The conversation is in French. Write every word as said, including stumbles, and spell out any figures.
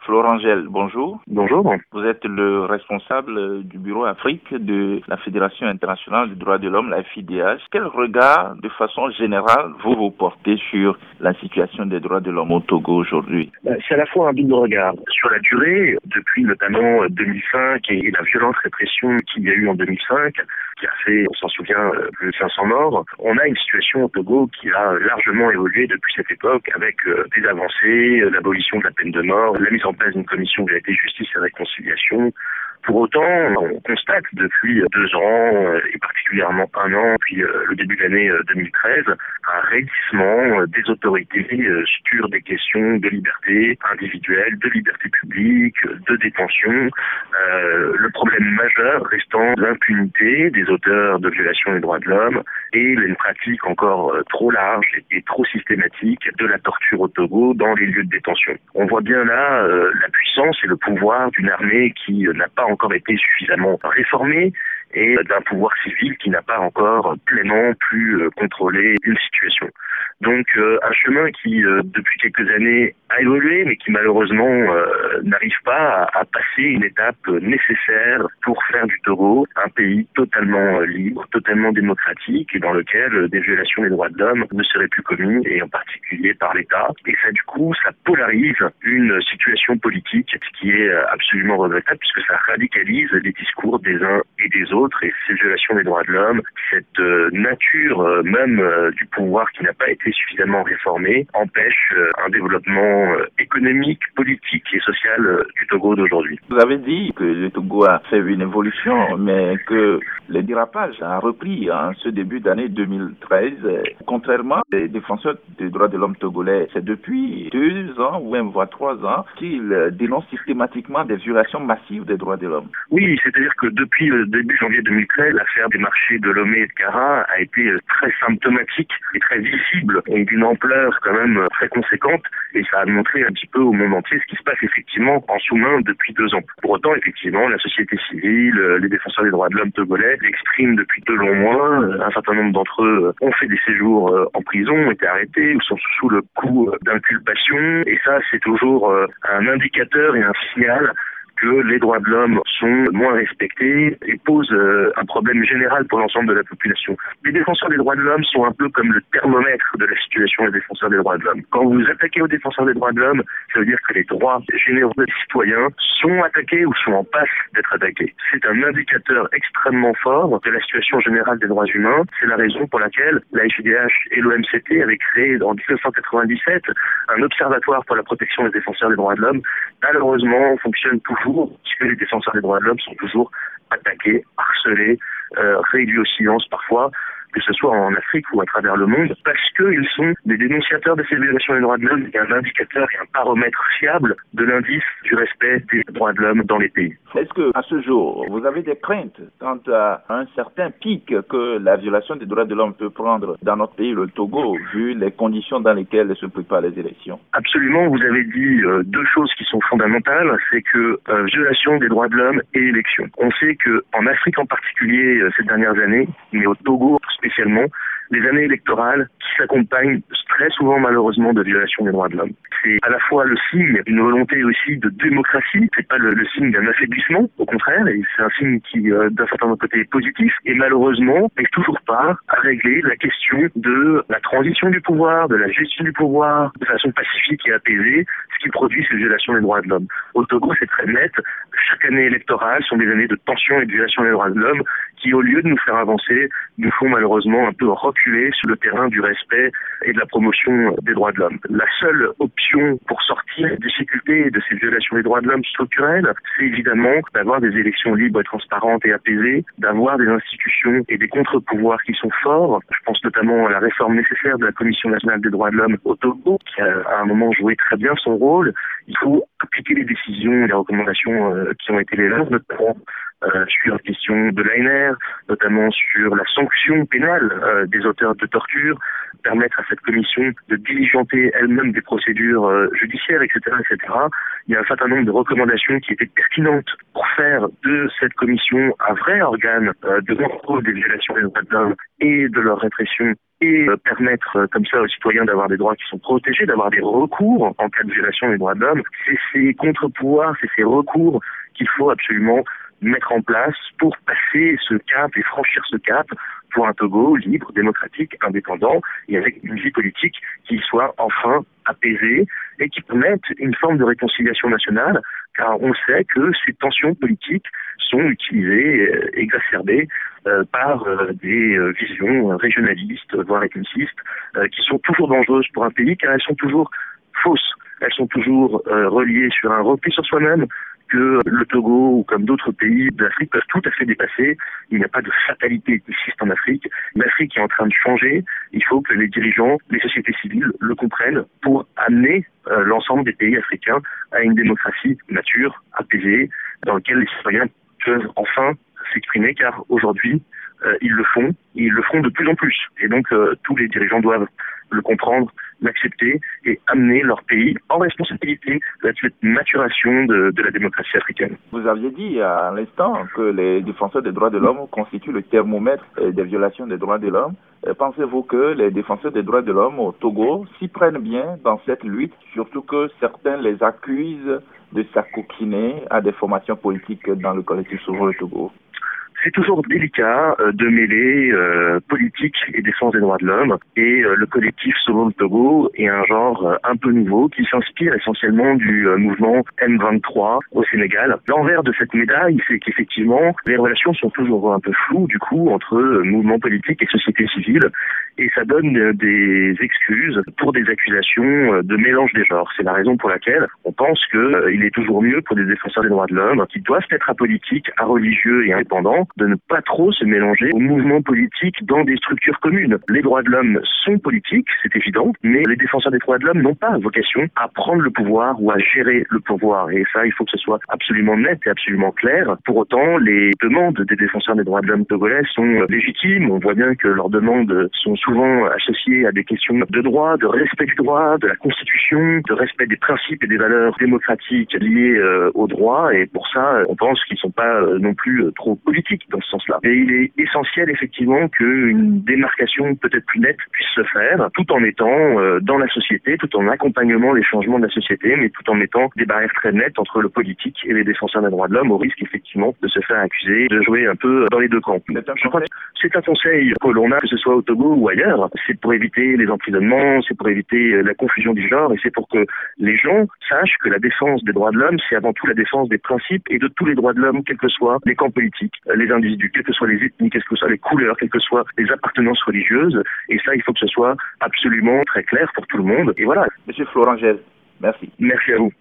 Florent Gel, bonjour. Bonjour. Vous êtes le responsable du bureau Afrique de la Fédération internationale des droits de l'homme, la F I D H. Quel regard, de façon générale, vous vous portez sur la situation des droits de l'homme au Togo aujourd'hui? C'est à la fois un double regard. Sur la durée, depuis notamment deux mille cinq et la violente répression qu'il y a eu en deux mille cinq, qui a fait, on s'en souvient, plus de cinq cents morts, on a une situation au Togo qui a largement évolué depuis cette époque avec des avancées, l'abolition de la peine de mort, la mise en place d'une commission de vérité, justice et réconciliation. Pour autant, on constate depuis deux ans, et particulièrement un an, puis le début de l'année deux mille treize, un raidissement des autorités sur des questions de liberté individuelle, de liberté publique, de détention. Euh, le problème majeur restant l'impunité des auteurs de violations des droits de l'homme et une pratique encore trop large et trop systématique de la torture au Togo dans les lieux de détention. On voit bien là euh, la puissance et le pouvoir d'une armée qui euh, n'a pas encore été suffisamment réformée et d'un pouvoir civil qui n'a pas encore pleinement pu euh, contrôler une situation. Donc euh, un chemin qui, euh, depuis quelques années, a évolué, mais qui malheureusement euh, n'arrive pas à, à passer une étape nécessaire pour faire du Togo un pays totalement euh, libre, totalement démocratique, et dans lequel euh, des violations des droits de l'homme ne seraient plus commises, et en particulier par l'État. Et ça, du coup, ça polarise une situation politique, ce qui est absolument regrettable, puisque ça radicalise les discours des uns et des autres, et ces violations des droits de l'homme, cette euh, nature euh, même euh, du pouvoir qui n'a pas été suffisamment réformée, empêche euh, un développement euh, économique, politique et social euh, du Togo d'aujourd'hui. Vous avez dit que le Togo a fait une évolution, mais que le dérapage a repris en ce début d'année deux mille treize. Contrairement aux défenseurs des droits de l'homme togolais, c'est depuis deux ans ou même voire trois ans qu'ils dénoncent systématiquement des violations massives des droits de l'homme. Oui, c'est-à-dire que depuis le début janvier deux mille treize, l'affaire des marchés de Lomé et de Kara a été très symptomatique et très visible et d'une ampleur quand même très conséquente, et ça a montré un petit peu au monde entier ce qui se passe effectivement en sous-main depuis deux ans. Pour autant, effectivement, la société civile, les défenseurs des droits de l'homme togolais l'expriment depuis de longs mois. Un certain nombre d'entre eux ont fait des séjours en prison, ont été arrêtés ou sont sous le coup d'inculpation, et ça c'est toujours un indicateur et un signal que les droits de l'homme sont moins respectés et posent euh, un problème général pour l'ensemble de la population. Les défenseurs des droits de l'homme sont un peu comme le thermomètre de la situation des défenseurs des droits de l'homme. Quand vous attaquez aux défenseurs des droits de l'homme, ça veut dire que les droits généraux des citoyens sont attaqués ou sont en passe d'être attaqués. C'est un indicateur extrêmement fort de la situation générale des droits humains. C'est la raison pour laquelle la F I D H et l'O M C T avaient créé en dix-neuf cent quatre-vingt-dix-sept un observatoire pour la protection des défenseurs des droits de l'homme. Malheureusement, fonctionne toujours puisque les défenseurs des droits de l'homme sont toujours attaqués, harcelés, euh, réduits au silence parfois, que ce soit en Afrique ou à travers le monde, parce qu'ils sont des dénonciateurs de ces violations des droits de l'homme et un indicateur et un paramètre fiable de l'indice du respect des droits de l'homme dans les pays. Est-ce que, à ce jour, vous avez des craintes quant à un certain pic que la violation des droits de l'homme peut prendre dans notre pays, le Togo, vu les conditions dans lesquelles se préparent les élections? Absolument, vous avez dit euh, deux choses qui sont fondamentales, c'est que euh, violation des droits de l'homme et élections. On sait que en Afrique en particulier euh, ces dernières années, mais au Togo spécialement, les années électorales qui s'accompagnent très souvent malheureusement de violations des droits de l'homme. C'est à la fois le signe d'une volonté aussi de démocratie, c'est pas le, le signe d'un affaiblissement, au contraire, et c'est un signe qui euh, d'un certain côté est positif, et malheureusement n'arrive toujours pas à régler la question de la transition du pouvoir, de la gestion du pouvoir de façon pacifique et apaisée, ce qui produit ces violations des droits de l'homme. Au Togo, c'est très net, chaque année électorale sont des années de tension et de violation des droits de l'homme qui, au lieu de nous faire avancer, nous font malheureusement un peu reculer sur le terrain du respect et de la promotion des droits de l'homme. La seule option pour sortir des difficultés de ces violations des droits de l'homme structurelles, c'est évidemment d'avoir des élections libres et transparentes et apaisées, d'avoir des institutions et des contre-pouvoirs qui sont forts. Je pense notamment à la réforme nécessaire de la Commission nationale des droits de l'homme au Togo, qui a à un moment joué très bien son rôle. Il faut appliquer les décisions et les recommandations euh, qui ont été les leurs, notamment euh, sur la question de l'A N R, notamment sur la sanction pénale euh, des auteurs de torture, permettre à cette commission de diligenter elle-même des procédures euh, judiciaires, et cetera, et cetera. Il y a un certain nombre de recommandations qui étaient pertinentes pour faire de cette commission un vrai organe euh, de contrôle des violations des droits de l'homme et de leur répression, et euh, permettre euh, comme ça aux citoyens d'avoir des droits qui sont protégés, d'avoir des recours en cas de violation des droits de l'homme. C'est ces contre-pouvoirs, c'est ces recours qu'il faut absolument mettre en place pour passer ce cap et franchir ce cap pour un Togo libre, démocratique, indépendant et avec une vie politique qui soit enfin apaisée et qui permette une forme de réconciliation nationale, car on sait que ces tensions politiques sont utilisées, euh, exacerbées euh, par euh, des euh, visions régionalistes, voire ethnicistes, euh, qui sont toujours dangereuses pour un pays, car elles sont toujours fausses. Elles sont toujours euh, reliées sur un repli sur soi-même que le Togo ou comme d'autres pays d'Afrique peuvent tout à fait dépasser. Il n'y a pas de fatalité ethniciste en Afrique. L'Afrique est en train de changer. Il faut que les dirigeants, les sociétés civiles le comprennent pour amener euh, l'ensemble des pays africains à une démocratie mature, apaisée, dans laquelle les citoyens peuvent enfin s'exprimer, car aujourd'hui, euh, ils le font, et ils le font de plus en plus. Et donc, euh, tous les dirigeants doivent le comprendre, l'accepter et amener leur pays en responsabilité de cette maturation de, de la démocratie africaine. Vous aviez dit à l'instant que les défenseurs des droits de l'homme constituent le thermomètre des violations des droits de l'homme. Pensez-vous que les défenseurs des droits de l'homme au Togo s'y prennent bien dans cette lutte, surtout que certains les accusent de s'acoquiner à des formations politiques dans le collectif Sauvons le Togo? C'est toujours délicat euh, de mêler euh, politique et défense des droits de l'homme, et euh, le collectif Sauvons le Togo est un genre euh, un peu nouveau qui s'inspire essentiellement du euh, mouvement M vingt-trois au Sénégal. L'envers de cette médaille, c'est qu'effectivement les relations sont toujours un peu floues du coup entre euh, mouvement politique et société civile, et ça donne euh, des excuses pour des accusations euh, de mélange des genres. C'est la raison pour laquelle on pense que euh, il est toujours mieux pour des défenseurs des droits de l'homme qui doivent être apolitiques, religieux et indépendants de ne pas trop se mélanger aux mouvements politiques dans des structures communes. Les droits de l'homme sont politiques, c'est évident, mais les défenseurs des droits de l'homme n'ont pas vocation à prendre le pouvoir ou à gérer le pouvoir. Et ça, il faut que ce soit absolument net et absolument clair. Pour autant, les demandes des défenseurs des droits de l'homme togolais sont légitimes. On voit bien que leurs demandes sont souvent associées à des questions de droit, de respect du droit, de la Constitution, de respect des principes et des valeurs démocratiques liées euh, au droit. Et pour ça, on pense qu'ils ne sont pas euh, non plus euh, trop politiques dans ce sens-là. Et il est essentiel effectivement qu'une démarcation peut-être plus nette puisse se faire, tout en étant euh, dans la société, tout en accompagnant les changements de la société, mais tout en mettant des barrières très nettes entre le politique et les défenseurs des droits de l'homme, au risque effectivement de se faire accuser de jouer un peu dans les deux camps. Je crois que c'est un conseil que l'on a, que ce soit au Togo ou ailleurs, c'est pour éviter les emprisonnements, c'est pour éviter la confusion du genre, et c'est pour que les gens sachent que la défense des droits de l'homme, c'est avant tout la défense des principes et de tous les droits de l'homme, quels que soient les camps politiques, les individus, quelles que soient les ethnies, quelles que soient les couleurs, quelles que soient les appartenances religieuses. Et ça, il faut que ce soit absolument très clair pour tout le monde. Et voilà. Monsieur Florent Gel, merci. Merci à vous.